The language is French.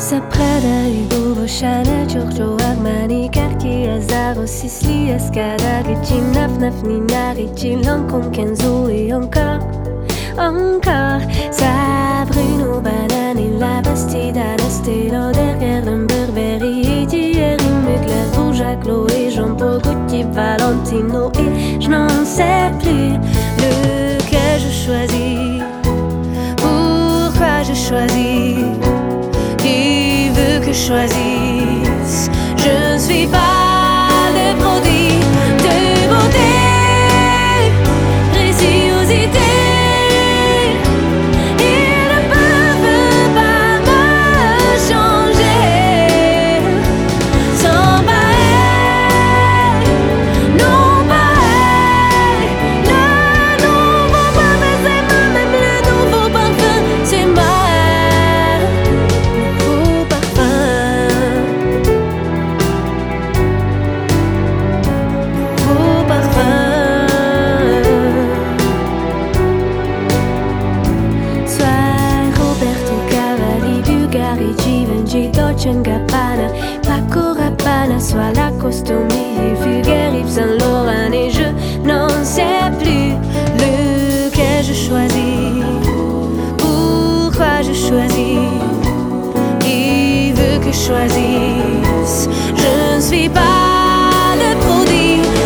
Prada, Hugo, Chanel, Giorgio Armani, Cartier, Zara, Sicily, Escada, Gucci, Naf, Nina, Ricci, Lancôme, Kenzo et encore Sabrina, Banane, La Bastida, Estée Lauder, Burberry, Thierry Mugler, Bourgeois, Chloé, Jean-Paul Gaultier, Valentino et je n'en sais plus lequel je choisis. Pourquoi je choisis? Qui veut que je choisisse? Je ne suis pas le produit de beauté, préciosité. Il ne peut pas me changer sans pareil, non pareil. Le nouveau parfum c'est moi, même le nouveau parfum c'est moi. Dolce & Gabbana, Paco Rabanne, soit Lacoste, Vulgaire, Yves Saint Laurent et je n'en sais plus lequel je choisis. Pourquoi je choisis? Qui veut que je choisisse? Je ne suis pas le produit